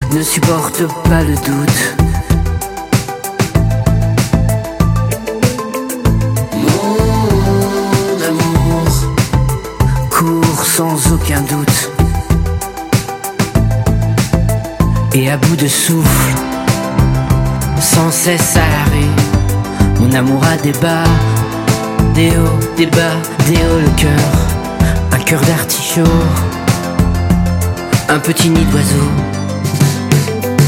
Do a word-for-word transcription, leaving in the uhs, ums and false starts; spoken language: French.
ne supporte pas le doute. Mon amour court sans aucun doute, et à bout de souffle, sans cesse à l'arrêt, mon amour a des bas, des hauts, des bas, des hauts le cœur, un cœur d'artichaut, un petit nid d'oiseau.